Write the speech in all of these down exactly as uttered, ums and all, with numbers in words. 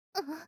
う、う、う、う、う、う、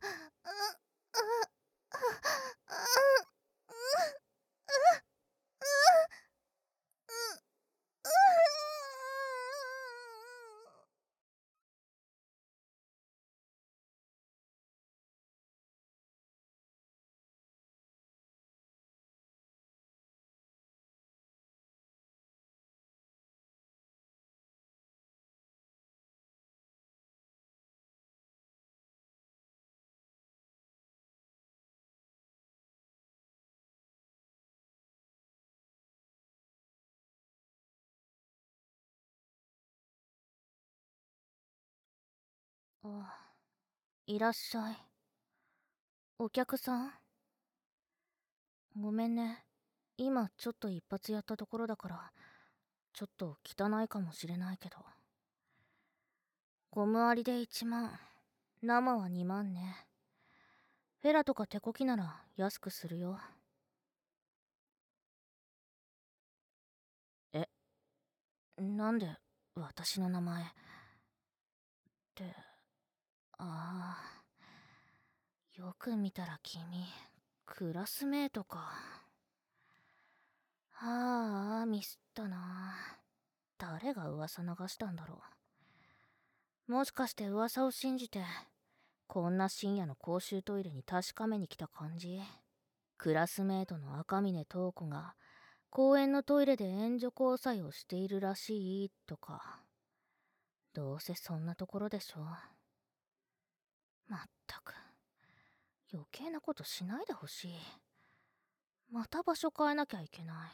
あ、いらっしゃい。お客さん？ごめんね。今ちょっと一発やったところだから、ちょっと汚いかもしれないけど。ゴムありでいちまん、生はにまんね。フェラとか手こきなら安くするよ。え、なんで私の名前って、ああ、よく見たら君、クラスメートか。ああ、ミスったな。誰が噂流したんだろう。もしかして噂を信じて、こんな深夜の公衆トイレに確かめに来た感じ？クラスメートの赤嶺東子が公園のトイレで援助交際をしているらしいとか。どうせそんなところでしょ。まったく、余計なことしないでほしい。また場所変えなきゃいけない。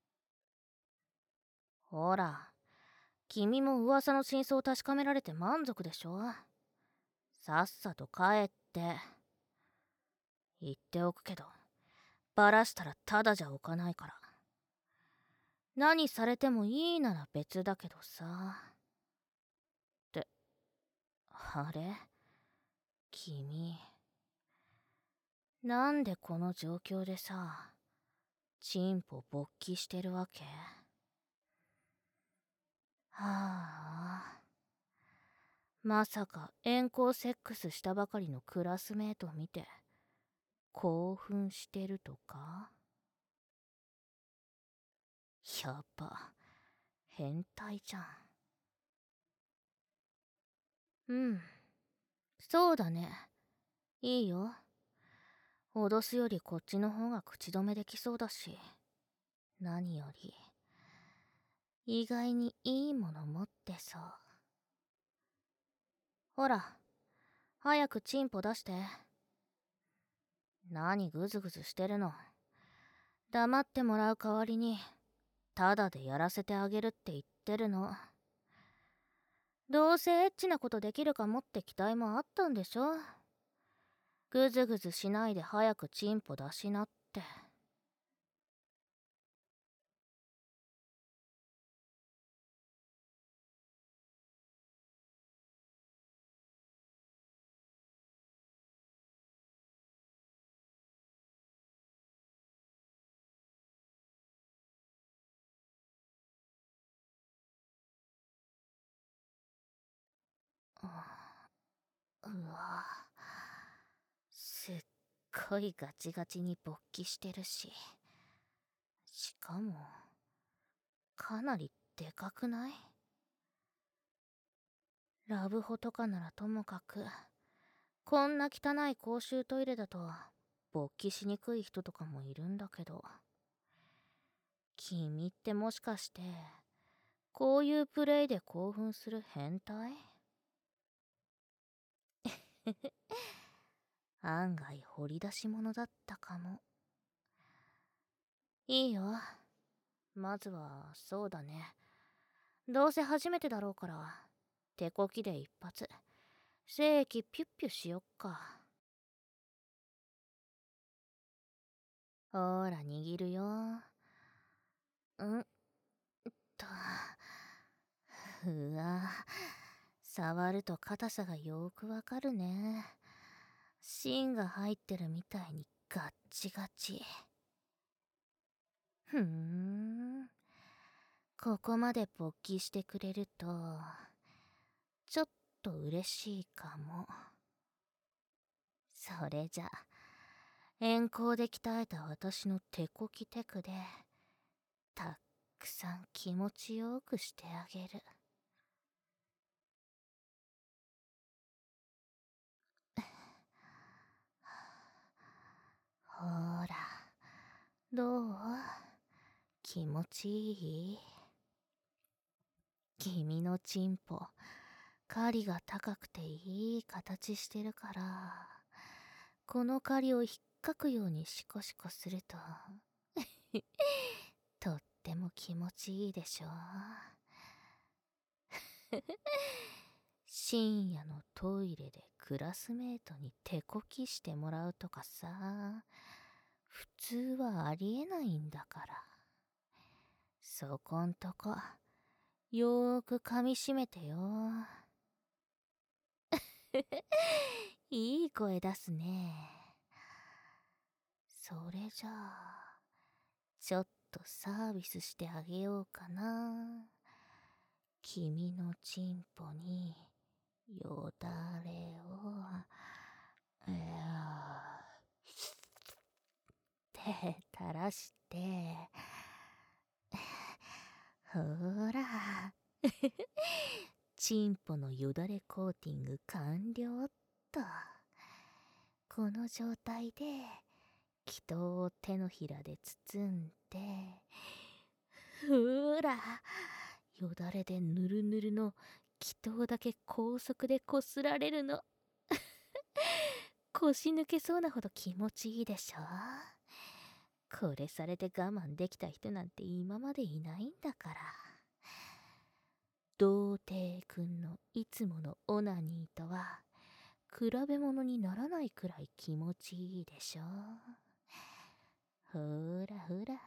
ほら、君も噂の真相を確かめられて満足でしょ。さっさと帰って。言っておくけど、バラしたらただじゃおかないから。何されてもいいなら別だけどさ。って、あれ？君、なんでこの状況でさ、チンポ勃起してるわけ？はあ。まさか遠行セックスしたばかりのクラスメート見て興奮してるとか？やっぱ変態じゃん。うん、そうだね。いいよ。脅すよりこっちの方が口止めできそうだし。何より意外にいいもの持ってそう。ほら、早くチンポ出して。何グズグズしてるの。黙ってもらう代わりにタダでやらせてあげるって言ってるの。どうせエッチなことできるかもって期待もあったんでしょ。グズグズしないで早くチンポ出しなって。うわ、すっごいガチガチに勃起してるし、しかもかなりでかくない？ラブホとかならともかく、こんな汚い公衆トイレだと勃起しにくい人とかもいるんだけど。君ってもしかしてこういうプレイで興奮する変態？案外掘り出し物だったかも。いいよ。まずはそうだね、どうせ初めてだろうから手こきで一発精液ピュッピュしよっか。ほーら握るよ。んと、うわ、触ると硬さがよーくわかるね。芯が入ってるみたいにガッチガチ。ふーん、ここまで勃起してくれるとちょっと嬉しいかも。 それじゃ、遠行で鍛えた私の手こきテクで、たっくさん気持ちよくしてあげる。ほら、どう？気持ちいい？君のチンポ、狩りが高くていい形してるから、この狩りを引っかくようにシコシコすると、とっても気持ちいいでしょ。深夜のトイレでクラスメートに手こきしてもらうとかさ、普通はありえないんだから。そこんとこ、よーく噛みしめてよ。いい声出すね。それじゃあ、ちょっとサービスしてあげようかな。君のチンポによだれを、いやって垂らして、ほら、チンポのよだれコーティング完了っと。この状態で、気筒を手のひらで包んで、ほら、よだれでぬるぬるの気筒だけ高速でこすられるの。腰抜けそうなほど気持ちいいでしょ。これされて我慢できた人なんて今までいないんだから。童貞くんのいつものオナニーとは比べ物にならないくらい気持ちいいでしょ。ほらほら。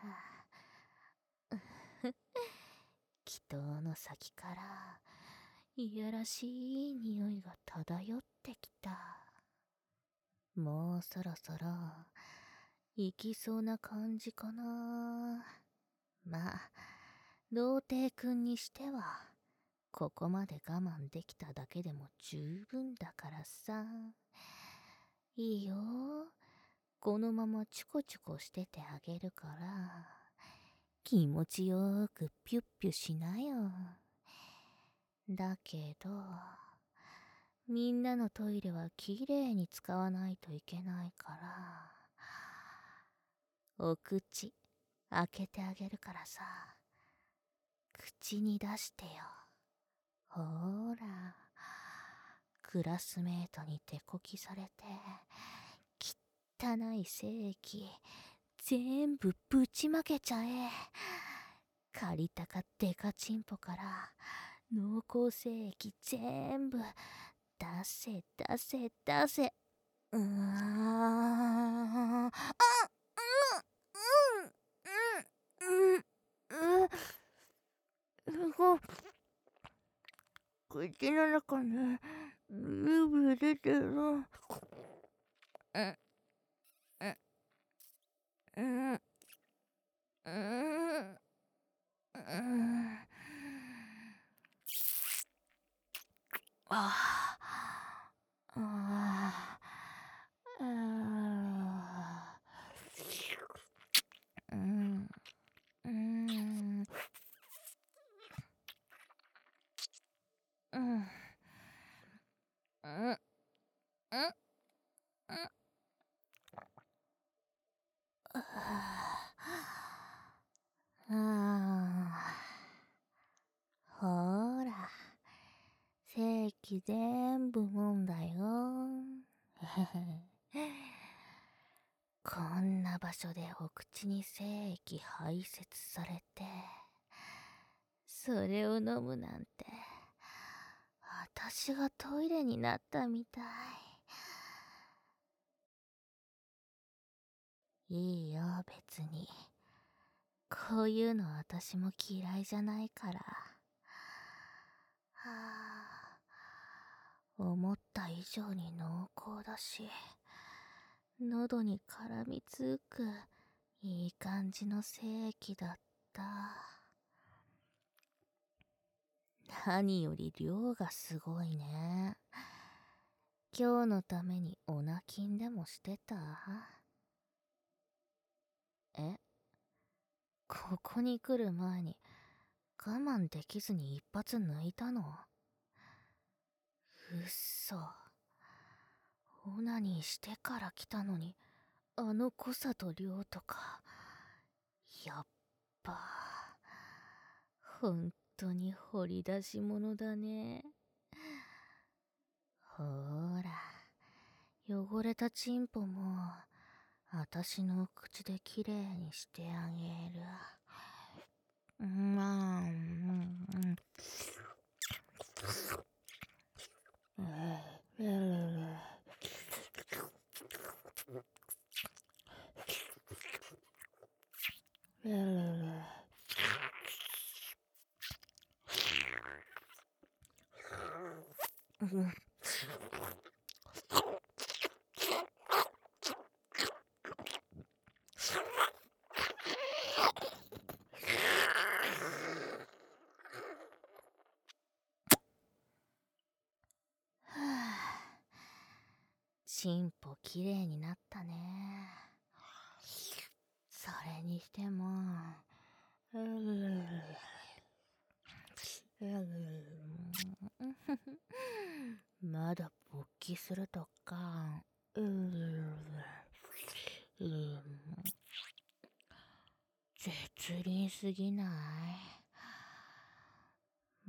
気筒の先からいやらしい匂いが漂ってきた。もうそろそろ行きそうな感じかな。まあ、童貞くんにしてはここまで我慢できただけでも十分だからさ。いいよ、このままチュコチュコしててあげるから、気持ちよくピュッピュしなよ。だけど、みんなのトイレはきれいに使わないといけないから、お口開けてあげるからさ、口に出してよ。ほーら、クラスメートに手こきされて、汚い精液、全部ぶちまけちゃえ。借りたかデカチンポから、濃厚精液全部、出せ出せ出せ。うーん。あ、うん、うん、うん、うん、うん、うん。口の中に、ブルブル出てる。うん、うん、うん、うん、うん。ああ、ああ、ああ、うん、うん、うん、うん、うん、うん、ああ、ほーら、精液全部飲んだよ。こんな場所でお口に精液排泄されて、それを飲むなんて、私がトイレになったみたい。いいよ、別に。こういうの私も嫌いじゃないから。はあ、思った以上に濃厚だし、喉に絡みつくいい感じの精液だった。何より量がすごいね。 今日のためにお泣きんでもしてた？え、ここに来る前に我慢できずに一発抜いたの？うっそ。オナニーしてから来たのに、あの濃さと量とか。やっぱ、ほんとに掘り出し物だね。ほーら、汚れたチンポも、あたしの口できれいにしてあげる。うん、まあ、うん、うん。えー、えー、うん。チンポきれいになったね。それにしても、うーまだ勃起するとか、うー絶倫すぎない？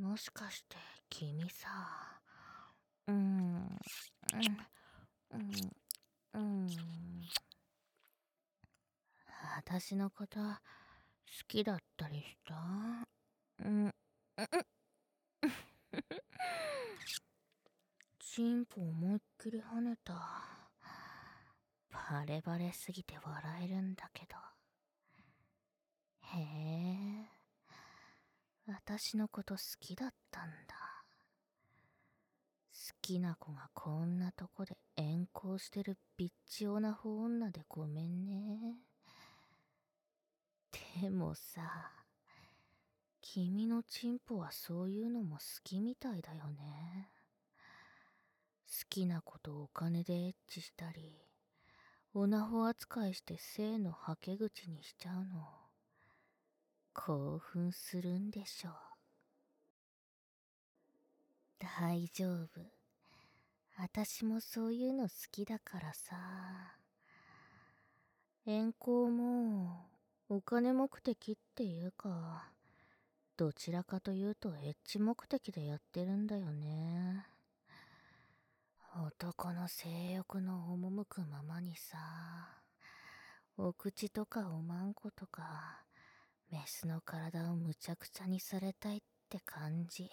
もしかして君さ、うーん、うん、うん、私のこと好きだったりした？うん、うん、チンポ思いっきり跳ねた。バレバレすぎて笑えるんだけど。へえ、私のこと好きだったんだ。好きな子がこんなとこで遠行してるビッチオナホ女でごめんね。でもさ、君のチンポはそういうのも好きみたいだよね。好きなことをお金でエッチしたり、オナホ扱いして性のはけ口にしちゃうの。興奮するんでしょう。大丈夫。私もそういうの好きだからさ。遠行もお金目的っていうか、どちらかというとエッチ目的でやってるんだよね。男の性欲の赴くままにさ、お口とかおまんことか、メスの体をむちゃくちゃにされたいって感じ。ね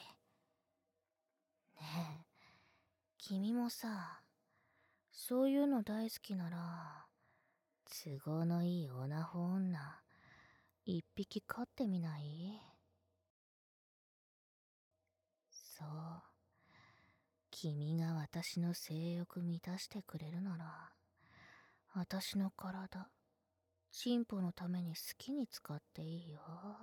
え、君もさ、そういうの大好きなら、都合のいいオナホ女、一匹飼ってみない？そう。君が私の性欲満たしてくれるなら、私の体、チンポのために好きに使っていいよ。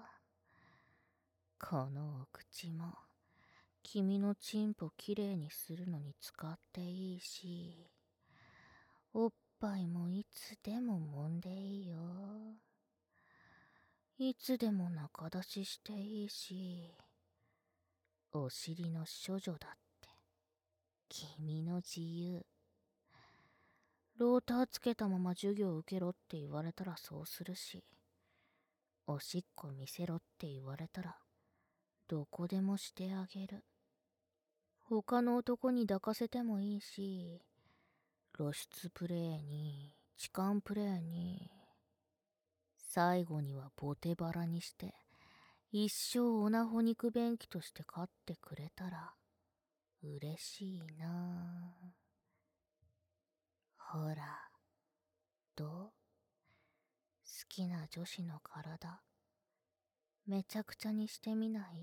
このお口も、君のチンポきれいにするのに使っていいし、おっぱいもいつでも揉んでいいよ。いつでも中出ししていいし、お尻の処女だって、君の自由。ローターつけたまま授業受けろって言われたらそうするし、おしっこ見せろって言われたら、どこでもしてあげる。他の男に抱かせてもいいし、露出プレイに、痴漢プレイに、最後にはボテバラにして、一生オナホ肉便器として飼ってくれたら、嬉しいなぁ。ほら、どう？好きな女子の体、めちゃくちゃにしてみない？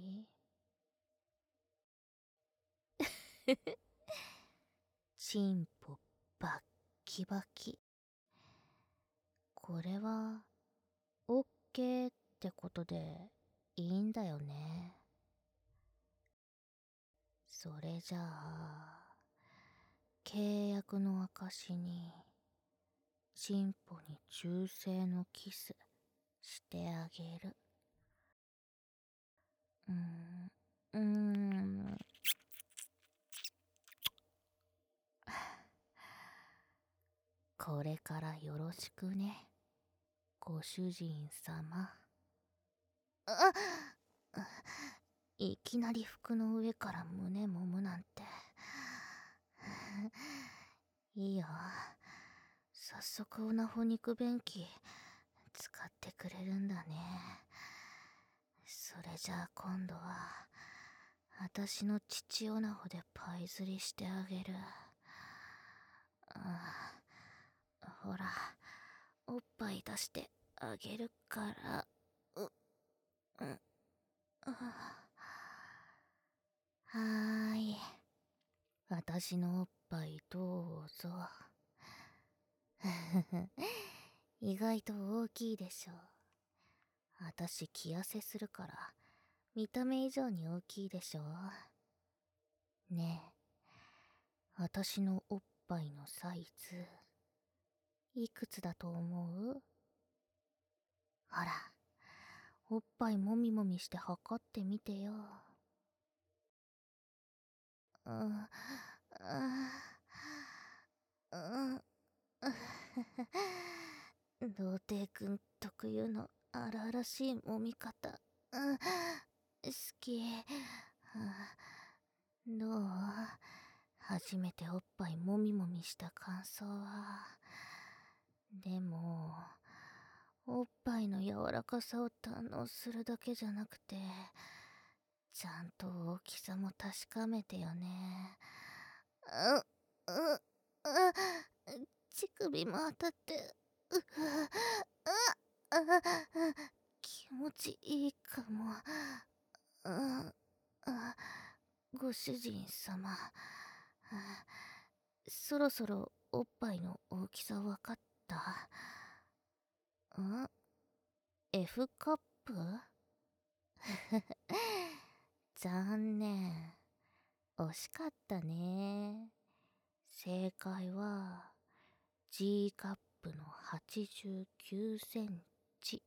チンポバッキバキ。これは、オッケーってことでいいんだよね。それじゃあ、 契約の証にチンポに忠誠のキスしてあげる。うーんうーんこれからよろしくね、ご主人様。あっ、いきなり服の上から胸揉むなんて。いいよ、早速オナホ肉便器使ってくれるんだね。それじゃあ今度は私の父オナホでパイ釣りしてあげる。ああ、ほら、おっぱい出してあげるから。う、うん、はーい。私のおっぱいどうぞ。意外と大きいでしょ。私気痩せするから見た目以上に大きいでしょ。ねえ、私のおっぱいのサイズいくつだと思う？ほら、おっぱいもみもみして測ってみてよ。うん、うん、うん。童貞くん特有の荒々しい揉み方、うん、好き。どう？初めておっぱいもみもみした感想は。でもおっぱいの柔らかさを堪能するだけじゃなくて、ちゃんと大きさも確かめてよね。う、う、う、乳首も当たって、う、う、う、気持ちいいかも。うん、ご主人様、そろそろおっぱいの大きさわかった？ん？ F カップ？残念。惜しかったね。正解は G カップのはちじゅうきゅうセンチ。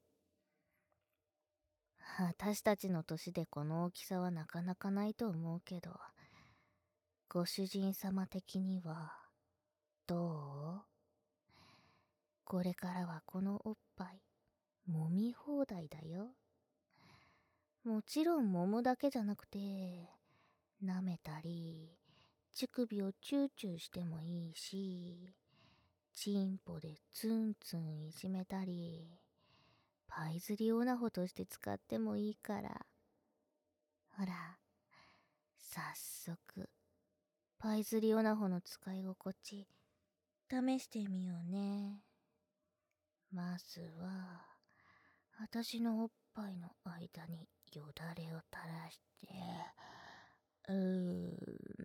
私たちの年でこの大きさはなかなかないと思うけど、ご主人様的にはどう？これからはこのおっぱい揉み放題だよ。もちろん揉むだけじゃなくて、舐めたり乳首をチューチューしてもいいし、チンポでツンツンいじめたり、パイ釣りオナホとして使ってもいいから。ほら、早速パイ釣りオナホの使い心地試してみようね。まずは私のおっぱいの間によだれを垂らして、うーん、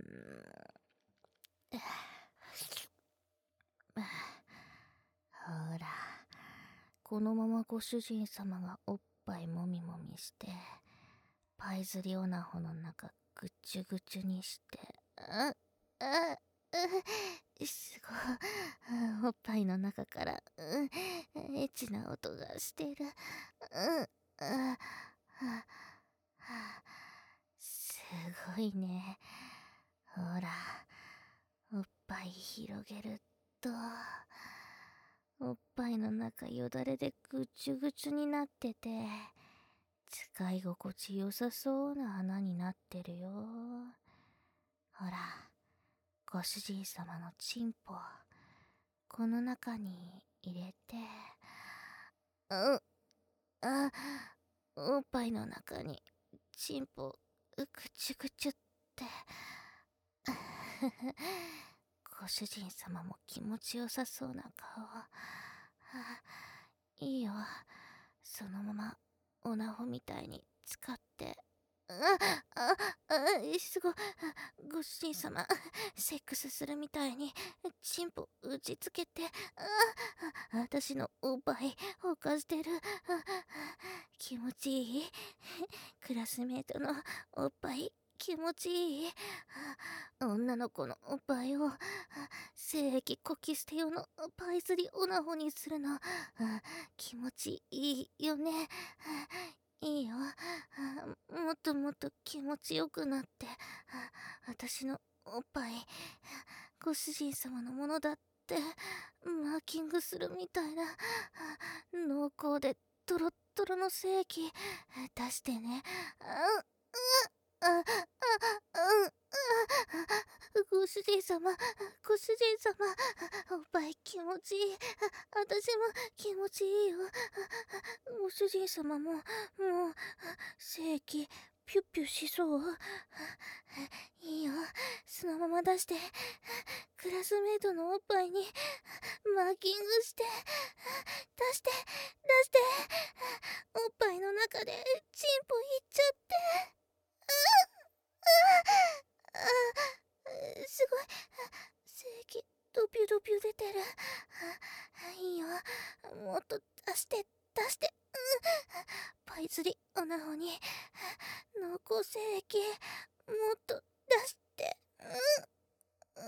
ほら、このままご主人様がおっぱいもみもみしてパイ釣りオナホの中ぐちゅぐちゅにして、ああうすごい、おっぱいの中から、うん、エッチな音がしてる。うん、あはすごいね。ほら、おっぱい広げると、おっぱいの中よだれでぐちゅぐちゅになってて、使い心地よさそうな穴になってるよ。ほら、ご主人様のチンポ、この中に入れて、うん、あ、おっぱいの中にチンポぐちゅぐちゅって。ご主人様も気持ちよさそうな顔。いいよ、そのままオナホみたいに使って。あああすごい、ご主人様セックスするみたいにチンポ打ちつけて、あ私のおっぱいほかしてる。気持ちいい。クラスメートのおっぱい気持ちいい。女の子のおっぱいを精液こき捨て用のパイズリオナホにするの気持ちいいよね。いいよ。もっともっと気持ちよくなって、私のおっぱいご主人様のものだってマーキングするみたいな濃厚でトロットロの精液出してね。あ、あ、あ、うん、ご主人様、ご主人様、おっぱい気持ちいい。私も気持ちいいよ。ご主人様も、もう、精液、ピュッピュしそう。いいよ、そのまま出して、クラスメートのおっぱいに、マーキングして、出して、出して、おっぱいの中で、チンポいっちゃって。ああ、すごい。精液、ドピュドピュ出てる。いいよ。もっと出して、出して。パイズリオナホに、濃厚精液、もっと出して。うん。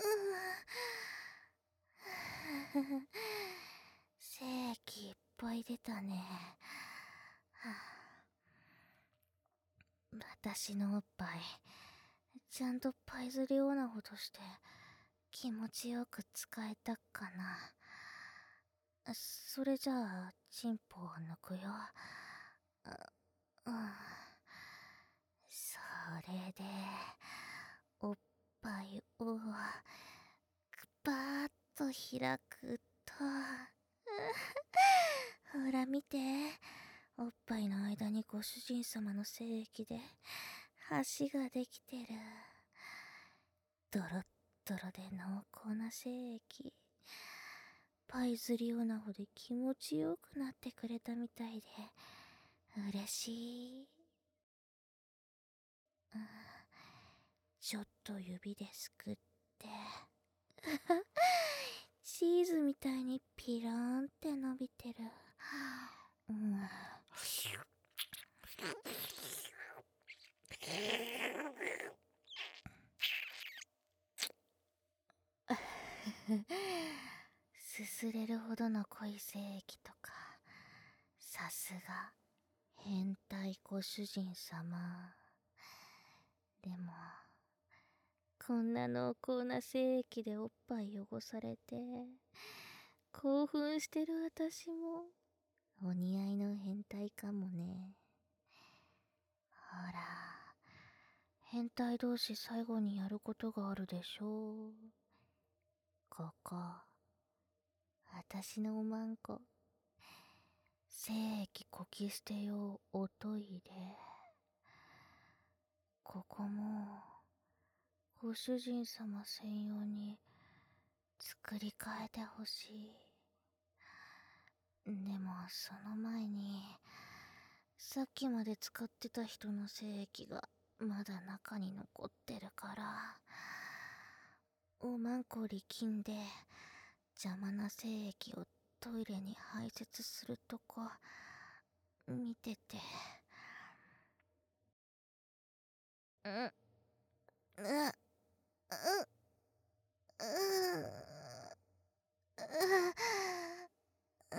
精液いっぱい出たね。私のおっぱい、ちゃんとパイズリオナホとして気持ちよく使えたかな。それじゃあ、チンポを抜くよ。うん。それで、おっぱいを、くぱーっと開くと、ほら見て。おっぱいの間にご主人様の精液で橋ができてる。ドロッドロで濃厚な精液。パイズリオナホで気持ちよくなってくれたみたいで嬉しい。ちょっと指ですくってチーズみたいにピラーンって伸びてる。うん。すすれるほどの濃い精液とか、さすが変態ご主人様。でもこんな濃厚な精液でおっぱい汚されて興奮してる私もお似合いの変態かもね。ほら、変態同士最後にやることがあるでしょう。ここ、私のおまんこ、精液こき捨て用おトイレ。ここも、ご主人様専用に作り変えてほしい。でもその前に、さっきまで使ってた人の精液がまだ中に残ってるから、おまんこ力んで邪魔な精液をトイレに排泄するとこ見てて、うん、うん、うん、うん、うん、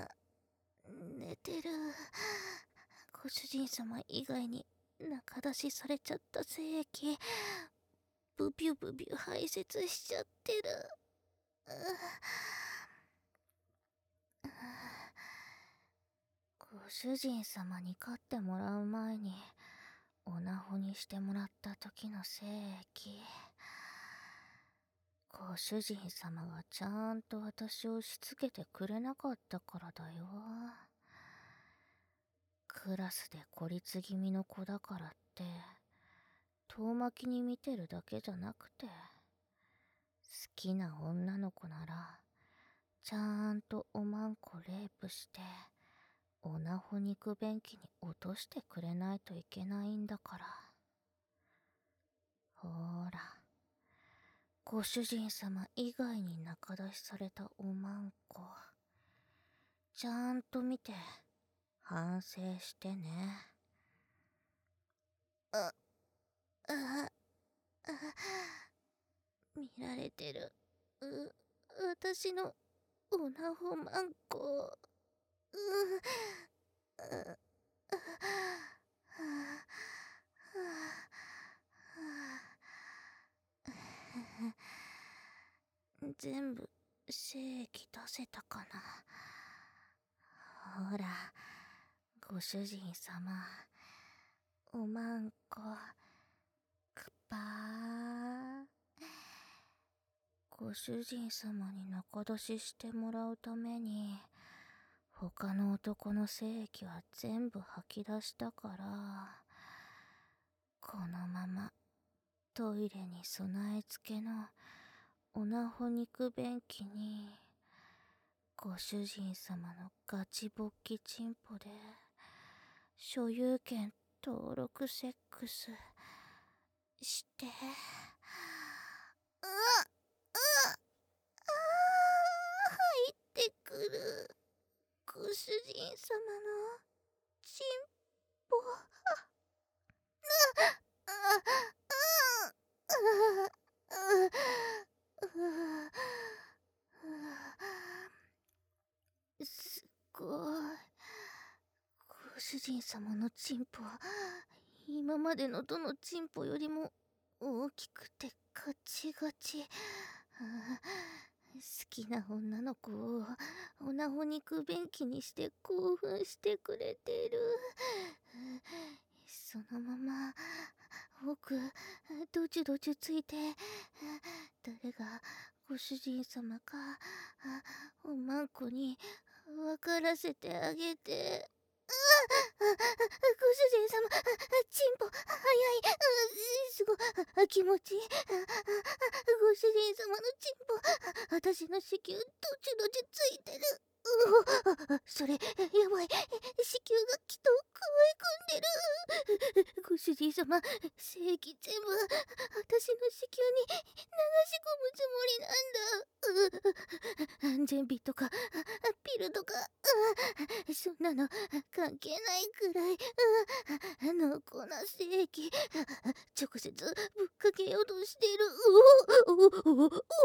寝てる。ご主人様以外に中出しされちゃった精液ブビュブビュ排泄しちゃってる。ご主人様に飼ってもらう前におなほにしてもらった時の精液、ご主人様がちゃんと私をしつけてくれなかったからだよ。クラスで孤立気味の子だからって遠巻きに見てるだけじゃなくて、好きな女の子ならちゃんとおまんこレイプしておなほ肉便器に落としてくれないといけないんだから。ほーら、ご主人様以外に中出しされたおまんこちゃんと見て反省してね。あ、 ああ、見られてる。う、私のオナホマンコ。う、あ、あ、全部精液出せたかな。ほら、ご主人様、おまんこ、くぱー。ご主人様に仲出ししてもらうために、他の男の精液は全部吐き出したから、このままトイレに備え付けのオナホ肉便器に、ご主人様のガチ勃起チンポで、所有権登録セックスして、うわっ、うわっ、あー、入ってくる。ご主人様のチンポ。すっごい。ご主人様のチンポ、今までのどのチンポよりも大きくてガチガチ。好きな女の子をオナホ肉便器にして興奮してくれてる。そのまま奥ドチュドチュついて、誰がご主人様かおまんこに分からせてあげて。ご主人様、チンポ早い。すごい気持ちいい。ご主人様のチンポ、私の子宮ドチュドチュついてる。それやばい。子宮が気と食い込んでる。ご主人様、精液全部私の子宮に流し込むつもりなんだ。安全ピとかピルとかそんなの関係ないくらい濃厚な精液直接ぶっかけようとしてる。声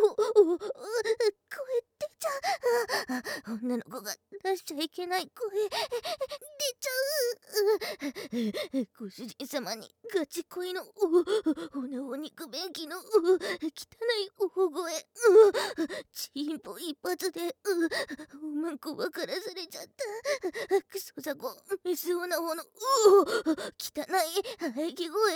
出ちゃう。女の子が出しちゃいけない声出ちゃう。ご主人様にガチ恋のおなお肉便器の汚い大声、チンポ一発でおまんこ分からされちゃった。クソザコメスオナホの汚い喘ぎ声。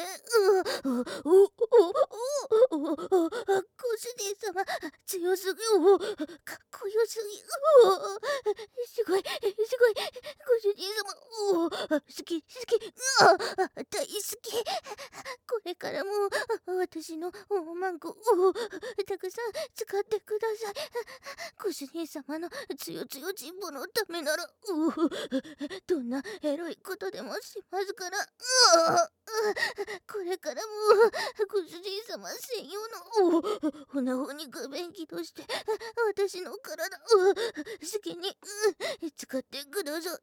ご主人様強すぎ、かっこよすぎ、すごいすごい。ご主人様好き好き、大好き。これからも私のおまんこをたくさん使ってください。ご主人様のつよつよチンポのためならどんなエロいことでもしますから。これからもご主人様専用のオナホ肉便器として私の体を好きに使ってください。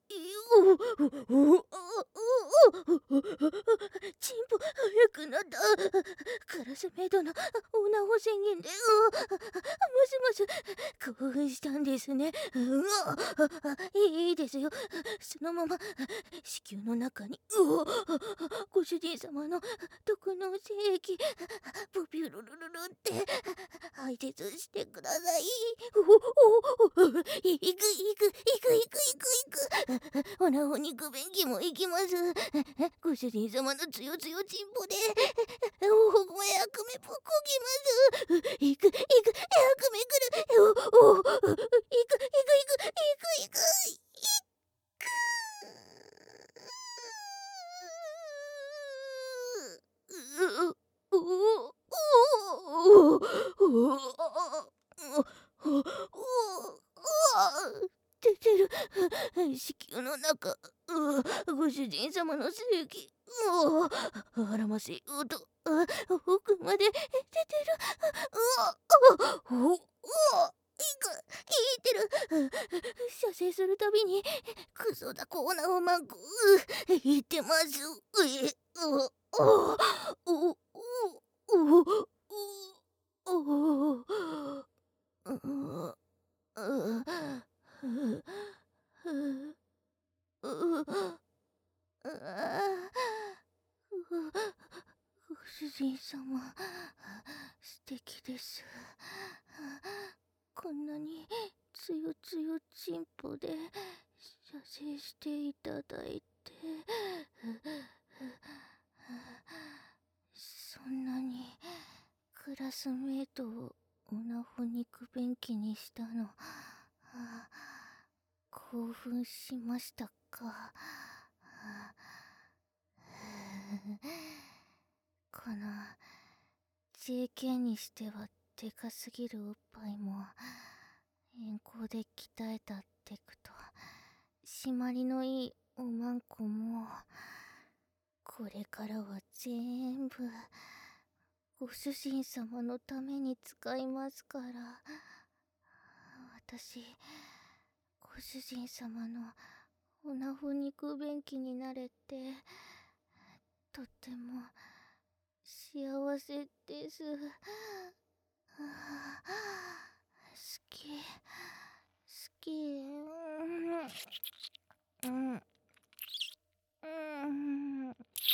チンポ早くなった。カラスメイドのオナホ宣言でますます興奮したんですね。いいですよ、そのまま子宮の中にご主人様の毒の精液ポピュルルルルって排泄してください。いくいくいくいくいくいく。オナホ肉便器もいきます。ご主人様のつよつよチンポでおほごめ悪夢ぶっこきます。いくいく悪夢くる。おおいくいくいくいくいくいく出てる。子宮の中、ご主人様の精液、あらましい音、奥まで出てる。おおいくいてる。射精するたびにクソだコーナーマンコ言ってます。えおおおおおおうご主人様、素敵です。こんなにつよつよちんぽで射精していただいて、そんなにクラスメートをオナホ肉便器にしたの、興奮しましたか。この ジェーケー にしてはでかすぎるおっぱいも遠行で鍛えたテクと締まりのいいおまんこも、これからは全部ご主人様のために使いますから。私、ご主人様のオナホ肉便器になれてとっても幸せです。好き、好き。うん。うん。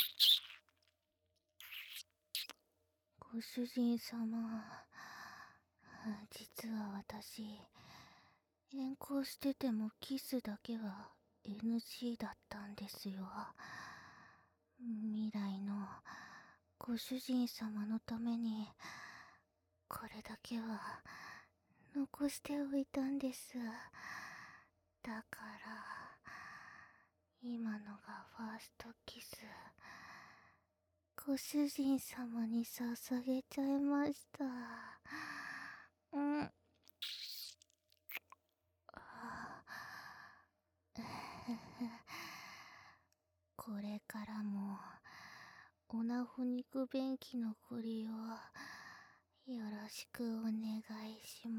ご主人様、実は私、遠行しててもキスだけは エヌジー だったんですよ。未来のご主人様のためにこれだけは残しておいたんです。だから今のがファーストキス、ご主人様に捧げちゃいました。うん。これからもオナホ肉便器のご利用よろしくお願いします。